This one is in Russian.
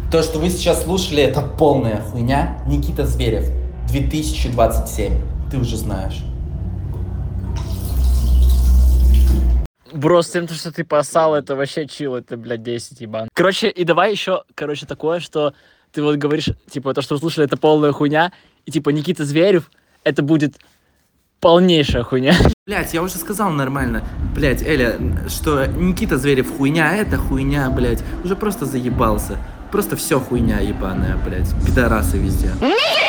То, что вы сейчас слушали, это полная хуйня. Никита Зверев, 2027. Ты уже знаешь. Бро, с тем, что ты поссал, это вообще чил, это, блядь, 10 ебан. Короче, и давай еще, такое, что ты вот говоришь, типа, то, что вы слушали, это полная хуйня, и, типа, Никита Зверев, это будет полнейшая хуйня. Блять, я уже сказал нормально. Блять, Эля, что Никита Зверев хуйня, это хуйня, блять. Уже просто заебался. Просто все хуйня ебаная, блять. Пидорасы везде.